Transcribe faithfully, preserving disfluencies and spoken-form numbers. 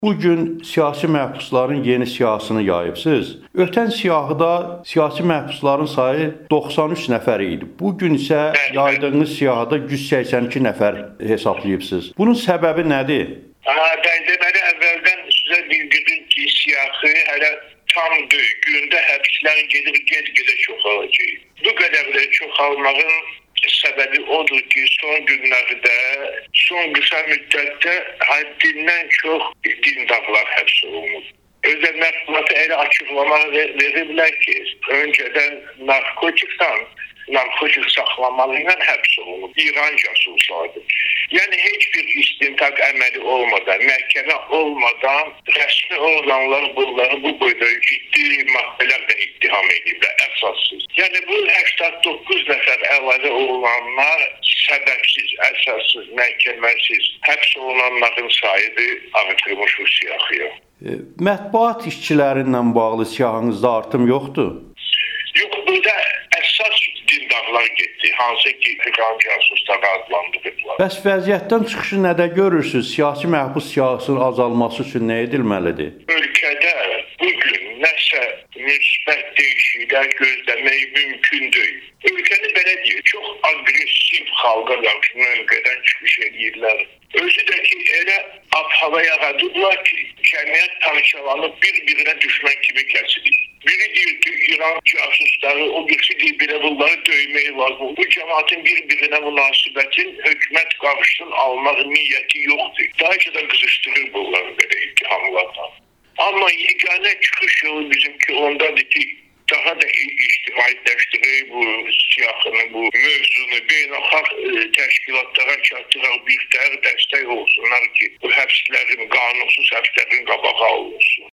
Bugün siyasi məhbusların yeni siyahısını yayıbsınız. Ötən siyahıda siyasi məhbusların sayı doxsan üç nəfər idi. Bugün isə yaydığınız siyahıda yüz səksən iki nəfər hesablayıbsınız. Bunun səbəbi nədir? Ben deməli əvvəldən sizə bildirdim ki, siyahı hələ tamdır. Gündə həbslər gedir, ged-gedə çoxalacaq. Bu qədərlə çoxalmağın səbəbi odur ki, son günlərdə, son qısa müddətdə həddindən çox dindarlar həbs olunur. Özdə mətbuata elə açıqlama veriblər ki, öncədən narkotikdən, narkotik saxlamalıyla həbs olunur. İran casuslardır. Yəni, heç bir istintaq əməli olmadan, məhkəmə olmadan rəsmi orqanlar bunları bu boyda ciddi maddelərlə ittiham ediblər, əsassız. Yəni, bu səksən doqquz nəfər əlavə olunanlar səbəbsiz, əsassız, məhkəməsiz həbs olunanların sayıdır artırmış bu siyahıya. E, mətbuat işçilərinlə bağlı siyahınızda artım yoxdur? Yox, burada əsas dindarlar getdi, hansı ki, İran casusları adlandırıblar. Bəs vəziyyətdən çıxışı nədə görürsünüz? Siyasi məhbus siyahısının azalması üçün nə edilməlidir? Ölkədə bugün nəsə müsbət dəyişikliklər gözləmək mümkün deyil. Ölkəni belə deyir, çox aqressiv xalqa qarşı mövqedən çıxış edirlər. Özü də ki, elə ab-hava yaradıblar ki, cəmiyyət parçalanıb bir-birinə düşmən kimi kəsilir. Biri deyir ki, İran casusları, o birisi deyir, belə bunları döymək lazım. Bu cəmaatın bir-birinə münasibətin hökumət qarşısını almaq niyyəti yoxdur. Daha ki də qızışdırır bunları belə ittihamlardan. Amma yeganə çıxış yolu bizimki ondadır ki, daha da ictimaiyyətləşdirək bu siyahını, bu mövzunu beynəlxalq təşkilatlara çatdıraq, bir təhər dəstək olsunlar ki, bu həbslərin, qanunsuz həbslərin qabağı alınsın.